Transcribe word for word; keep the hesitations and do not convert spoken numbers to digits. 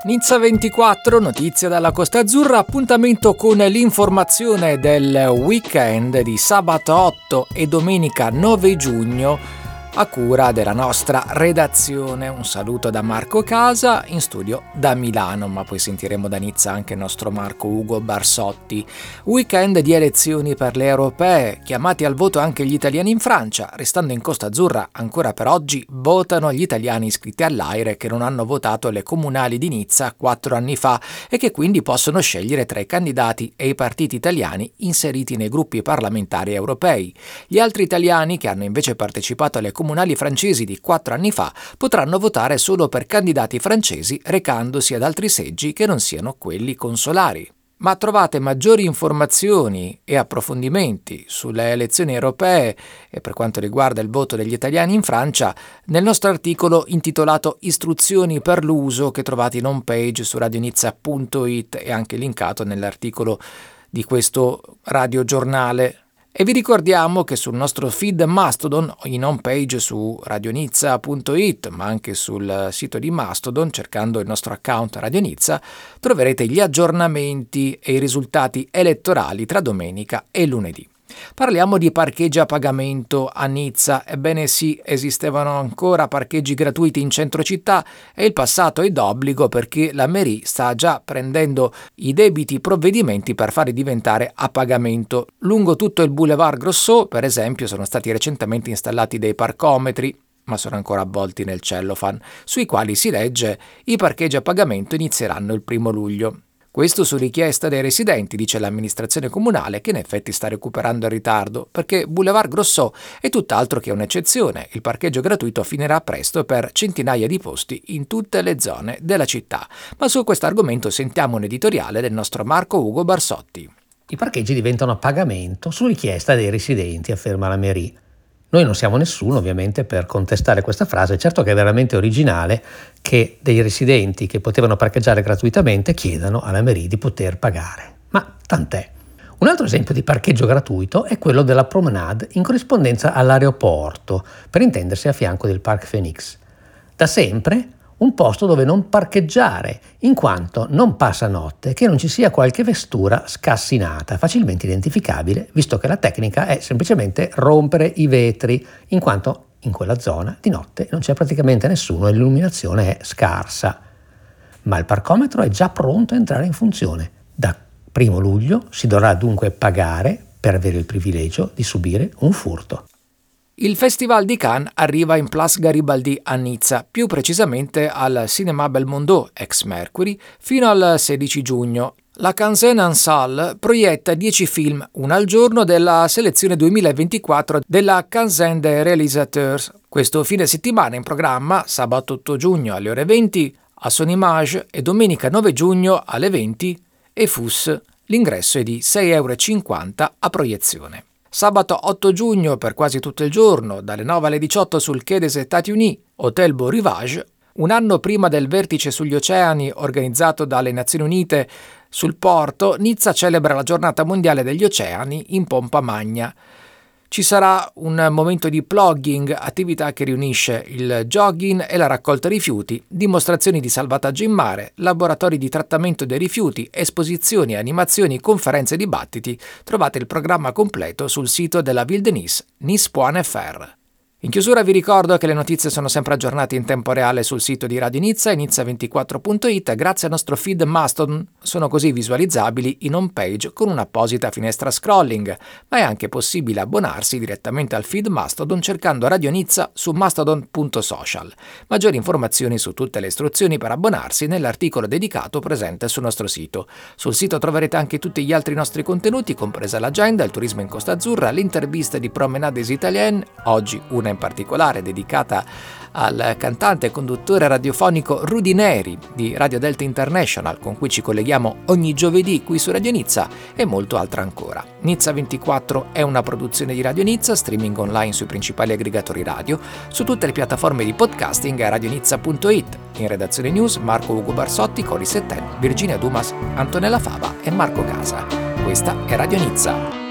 Nizza ventiquattro, notizia dalla Costa Azzurra, appuntamento con l'informazione del weekend di sabato otto e domenica nove giugno a cura della nostra redazione. Un saluto da Marco Casa, in studio da Milano, ma poi sentiremo da Nizza anche il nostro Marco Ugo Barsotti. Weekend di elezioni per le europee, chiamati al voto anche gli italiani in Francia. Restando in Costa Azzurra, ancora per oggi votano gli italiani iscritti all'AIRE che non hanno votato alle comunali di Nizza quattro anni fa e che quindi possono scegliere tra i candidati e i partiti italiani inseriti nei gruppi parlamentari europei. Gli altri italiani che hanno invece partecipato alle comunali comunali francesi di quattro anni fa potranno votare solo per candidati francesi recandosi ad altri seggi che non siano quelli consolari. Ma trovate maggiori informazioni e approfondimenti sulle elezioni europee e per quanto riguarda il voto degli italiani in Francia nel nostro articolo intitolato Istruzioni per l'uso, che trovate in home page su radionizza punto it e anche linkato nell'articolo di questo radiogiornale. E vi ricordiamo che sul nostro feed Mastodon, in home page su radionizza punto it, ma anche sul sito di Mastodon, cercando il nostro account Radio Nizza, troverete gli aggiornamenti e i risultati elettorali tra domenica e lunedì. Parliamo di parcheggi a pagamento a Nizza. Ebbene sì, esistevano ancora parcheggi gratuiti in centro città e il passato è d'obbligo perché la Mairie sta già prendendo i debiti provvedimenti per farli diventare a pagamento. Lungo tutto il Boulevard Grosso, per esempio, sono stati recentemente installati dei parcometri, ma sono ancora avvolti nel cellophane, sui quali si legge: i parcheggi a pagamento inizieranno il primo luglio. Questo su richiesta dei residenti, dice l'amministrazione comunale, che in effetti sta recuperando il ritardo, perché Boulevard Grosso è tutt'altro che un'eccezione. Il parcheggio gratuito finirà presto per centinaia di posti in tutte le zone della città. Ma su questo argomento sentiamo un editoriale del nostro Marco Ugo Barsotti. I parcheggi diventano a pagamento su richiesta dei residenti, afferma la Mairie. Noi non siamo nessuno ovviamente per contestare questa frase, certo che è veramente originale che dei residenti che potevano parcheggiare gratuitamente chiedano alla Mairie di poter pagare, ma tant'è. Un altro esempio di parcheggio gratuito è quello della Promenade in corrispondenza all'aeroporto, per intendersi a fianco del Parc Phoenix. Da sempre un posto dove non parcheggiare, in quanto non passa notte che non ci sia qualche vestura scassinata, facilmente identificabile, visto che la tecnica è semplicemente rompere i vetri, in quanto in quella zona di notte non c'è praticamente nessuno e l'illuminazione è scarsa. Ma il parcometro è già pronto a entrare in funzione. Da primo luglio si dovrà dunque pagare per avere il privilegio di subire un furto. Il Festival di Cannes arriva in Place Garibaldi a Nizza, più precisamente al Cinéma Belmondo, ex Mercury, fino al sedici giugno. La Cannes Ensemble proietta dieci film, uno al giorno, della selezione duemilaventiquattro della Cannes des Réalisateurs. Questo fine settimana in programma, sabato otto giugno alle ore venti, a Sonimage e domenica nove giugno alle venti, e F U S. L'ingresso è di sei virgola cinquanta euro a proiezione. Sabato otto giugno per quasi tutto il giorno, dalle nove alle diciotto sul Quai des États-Unis, Hotel Beau Rivage, un anno prima del vertice sugli oceani organizzato dalle Nazioni Unite sul porto, Nizza celebra la giornata mondiale degli oceani in pompa magna. Ci sarà un momento di plugging, attività che riunisce il jogging e la raccolta rifiuti, dimostrazioni di salvataggio in mare, laboratori di trattamento dei rifiuti, esposizioni, animazioni, conferenze e dibattiti. Trovate il programma completo sul sito della Ville de Nice, nice punto f r. In chiusura vi ricordo che le notizie sono sempre aggiornate in tempo reale sul sito di Radio Nizza e nizza ventiquattro punto it grazie al nostro feed Mastodon. Sono così visualizzabili in home page con un'apposita finestra scrolling, ma è anche possibile abbonarsi direttamente al feed Mastodon cercando Radio Nizza su mastodon punto social. Maggiori informazioni su tutte le istruzioni per abbonarsi nell'articolo dedicato presente sul nostro sito. Sul sito troverete anche tutti gli altri nostri contenuti, compresa l'agenda, il turismo in Costa Azzurra, l'intervista di Promenades Italiennes, oggi una in particolare dedicata al cantante e conduttore radiofonico Rudy Neri di Radio Delta International, con cui ci colleghiamo ogni giovedì qui su Radio Nizza, e molto altro ancora. Nizza ventiquattro è una produzione di Radio Nizza, streaming online sui principali aggregatori radio, su tutte le piattaforme di podcasting a radionizza punto it. In redazione news Marco Ugo Barsotti, Cori Setten, Virginia Dumas, Antonella Fava e Marco Casa. Questa è Radio Nizza.